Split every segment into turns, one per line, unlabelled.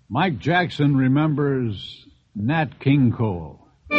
Mike Jackson remembers Nat King Cole.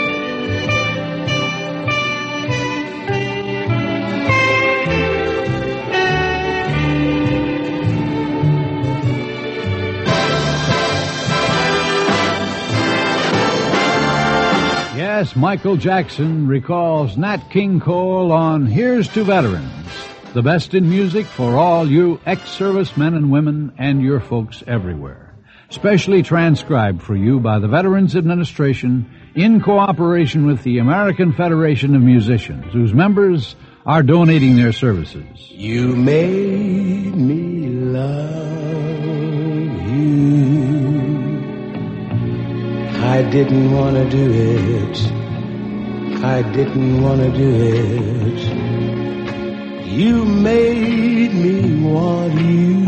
Yes, Michael Jackson recalls Nat King Cole on Here's to Veterans, the best in music for all you ex-servicemen and women and your folks everywhere. Specially transcribed for you by the Veterans Administration in cooperation with the American Federation of Musicians, whose members are donating their services.
You made me love you. I didn't want to do it. I didn't want to do it. You made me want you.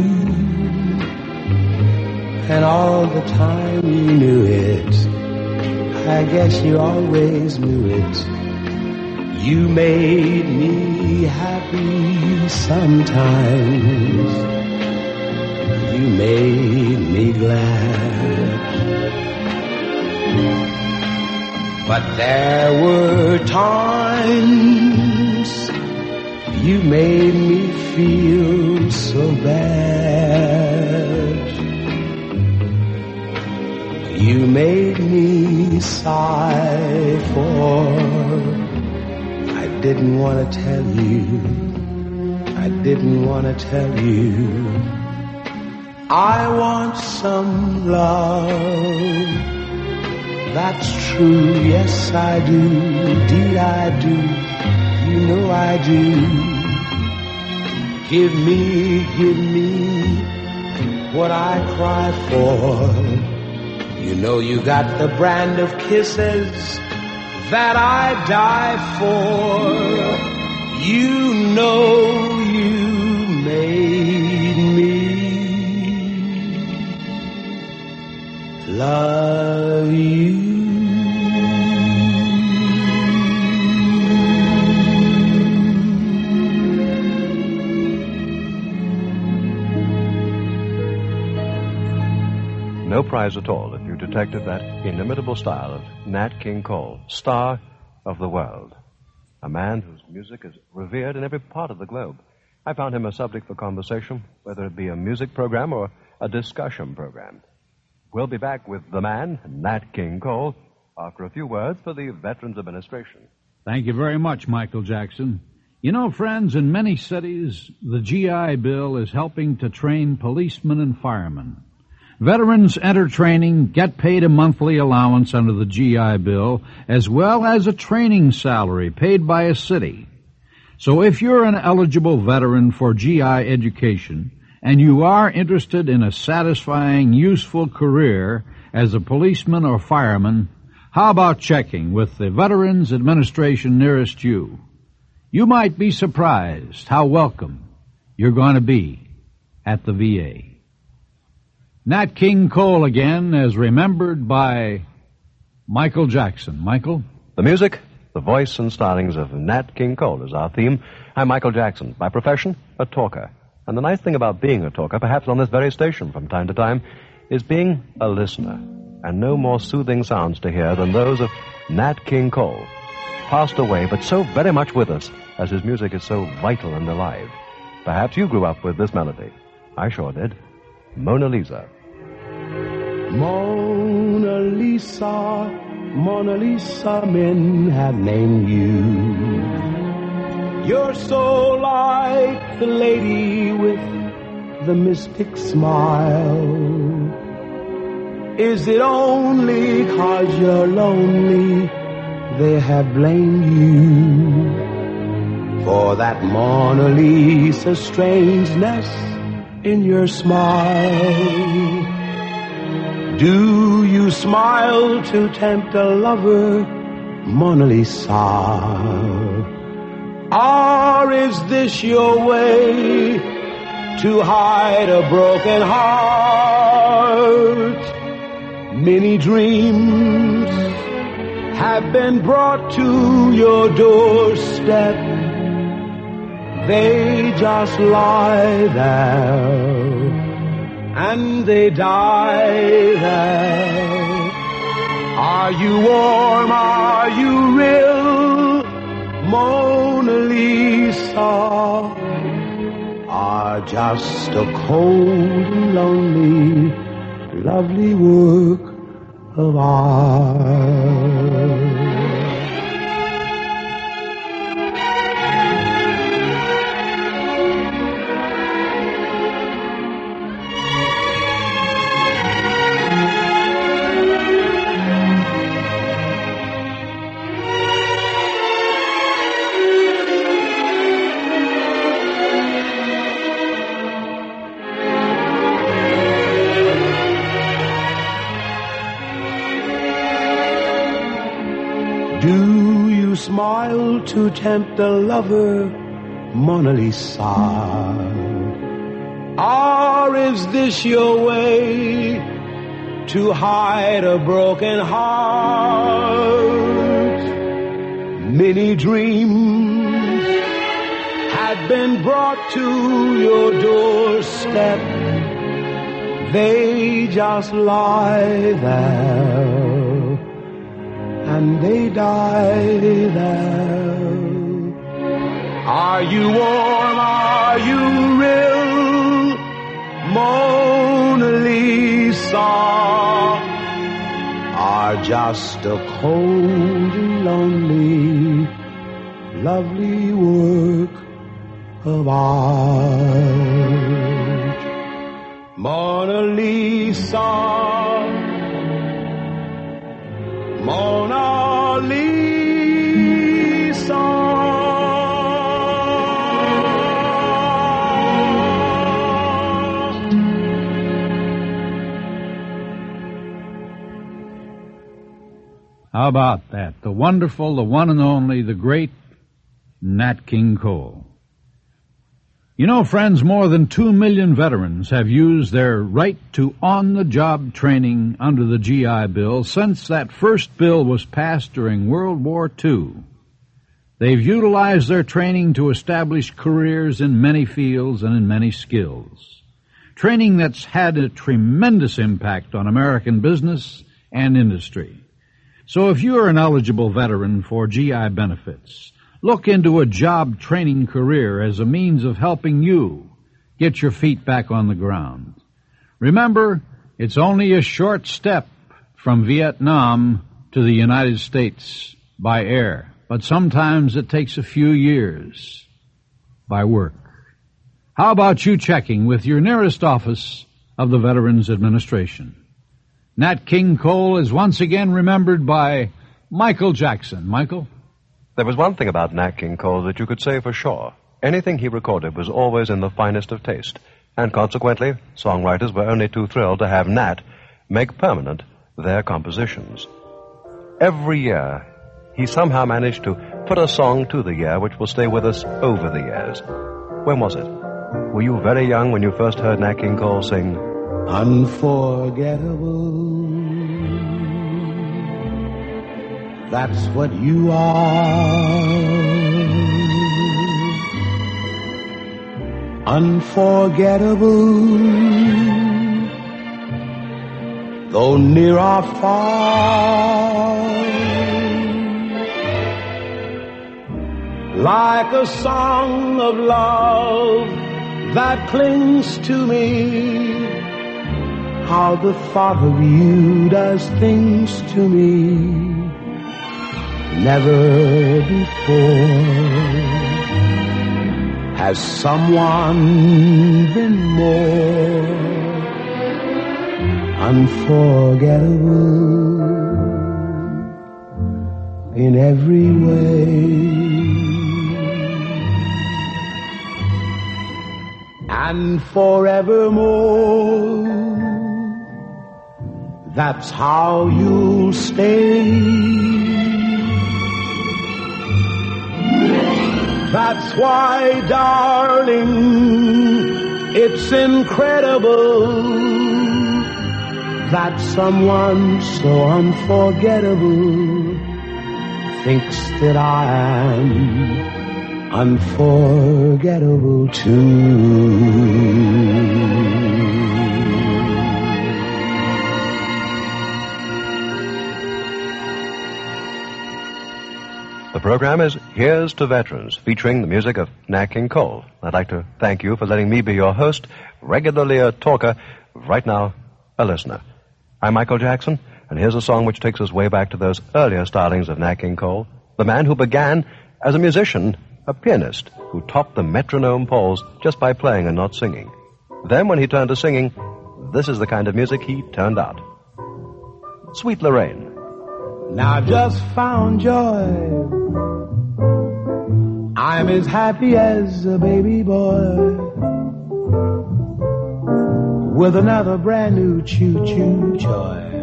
And all the time you knew it. I guess you always knew it. You made me happy sometimes. You made me glad. But there were times you made me feel so bad. You made me sigh for I didn't want to tell you. I didn't want to tell you. I want some love. That's true, yes I do, indeed I do, you know I do. Give me what I cry for. You know you got the brand of kisses that I die for. You know you made me love you.
No prize at all if you detected that inimitable style of Nat King Cole, star of the world. A man whose music is revered in every part of the globe. I found him a subject for conversation, whether it be a music program or a discussion program. We'll be back with the man, Nat King Cole, after a few words for the Veterans Administration.
Thank you very much, Michael Jackson. You know, friends, in many cities, the GI Bill is helping to train policemen and firemen. Veterans enter training, get paid a monthly allowance under the GI Bill, as well as a training salary paid by a city. So if you're an eligible veteran for GI education, and you are interested in a satisfying, useful career as a policeman or fireman, how about checking with the Veterans Administration nearest you? You might be surprised how welcome you're going to be at the VA. Nat King Cole again, as remembered by Michael Jackson. Michael?
The music, the voice and stylings of Nat King Cole is our theme. I'm Michael Jackson. By profession, a talker. And the nice thing about being a talker, perhaps on this very station from time to time, is being a listener. And no more soothing sounds to hear than those of Nat King Cole. Passed away, but so very much with us, as his music is so vital and alive. Perhaps you grew up with this melody. I sure did. Mona Lisa.
Mona Lisa, Mona Lisa, men have named you. You're so like the lady with the mystic smile. Is it only 'cause you're lonely they have blamed you for that Mona Lisa strangeness in your smile? Do you smile to tempt a lover, Mona Lisa? Or is this your way to hide a broken heart? Many dreams have been brought to your doorstep. They just lie there and they die there. Are you warm? Are you real? Mona Lisa, are just a cold and lonely, lovely work of art. Do you smile to tempt the lover, Mona Lisa? Or is this your way to hide a broken heart? Many dreams had been brought to your doorstep. They just lie there, and they die there. Are you warm? Are you real? Mona Lisa, are just a cold and lonely, lovely work of art. Mona Lisa, Mona Lisa.
How about that? The wonderful, the one and only, the great Nat King Cole. You know, friends, more than 2 million veterans have used their right to on-the-job training under the GI Bill since that first bill was passed during World War II. They've utilized their training to establish careers in many fields and in many skills. Training that's had a tremendous impact on American business and industry. So if you're an eligible veteran for GI benefits, look into a job training career as a means of helping you get your feet back on the ground. Remember, it's only a short step from Vietnam to the United States by air, but sometimes it takes a few years by work. How about you checking with your nearest office of the Veterans Administration? Nat King Cole is once again remembered by Michael Jackson. Michael?
There was one thing about Nat King Cole that you could say for sure. Anything he recorded was always in the finest of taste, and consequently, songwriters were only too thrilled to have Nat make permanent their compositions. Every year, he somehow managed to put a song to the year which will stay with us over the years. When was it? Were you very young when you first heard Nat King Cole sing
Unforgettable? That's what you are. Unforgettable, though near or far. Like a song of love that clings to me. How the thought of you does things to me. Never before has someone been more unforgettable in every way. And forevermore, that's how you'll stay. That's why, darling, it's incredible that someone so unforgettable thinks that I am unforgettable too.
The program is Here's to Veterans, featuring the music of Nat King Cole. I'd like to thank you for letting me be your host, regularly a talker, right now a listener. I'm Michael Jackson, and here's a song which takes us way back to those earlier startings of Nat King Cole, the man who began as a musician, a pianist, who topped the metronome polls just by playing and not singing. Then when he turned to singing, this is the kind of music he turned out. Sweet Lorraine.
Now just found joy. I'm as happy as a baby boy with another brand new choo-choo toy.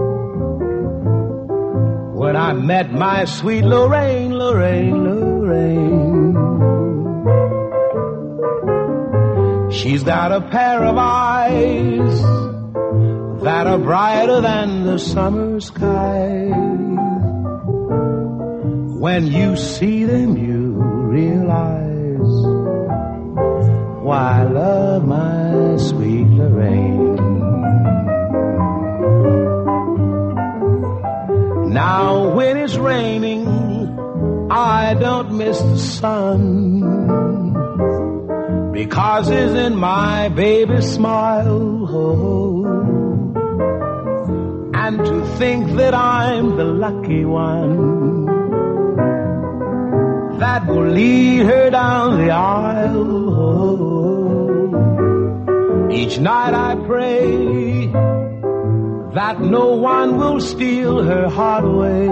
When I met my sweet Lorraine, Lorraine, Lorraine. She's got a pair of eyes that are brighter than the summer sky. When you see them, you realize why I love my sweet Lorraine. Now when it's raining, I don't miss the sun, because it's in my baby's smile. And to think that I'm the lucky one that will lead her down the aisle. Each night I pray that no one will steal her heart away.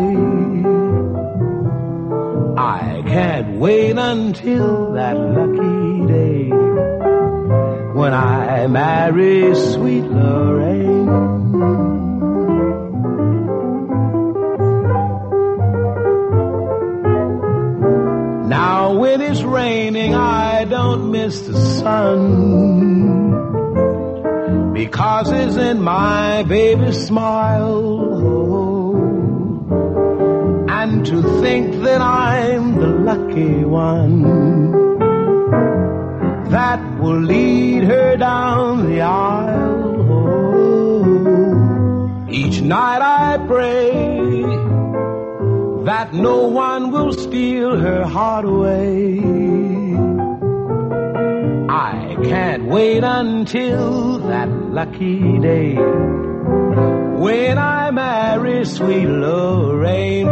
I can't wait until that lucky day when I marry sweet Lorraine. Now when it's raining, I don't miss the sun, because it's in my baby's smile. And to think that I'm the lucky one that will lead her down the aisle. Each night I pray that no one will steal her heart away. I can't wait until that lucky day when I marry sweet Lorraine.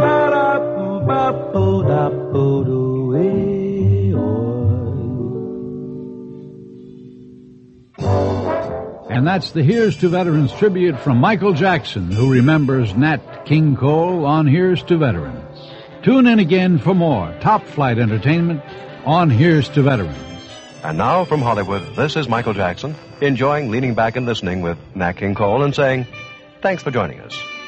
And that's the Here's to Veterans tribute from Michael Jackson, who remembers Nat King Cole on Here's to Veterans. Tune in again for more top-flight entertainment on Here's to Veterans.
And now from Hollywood, this is Michael Jackson, enjoying leaning back and listening with Nat King Cole and saying, thanks for joining us.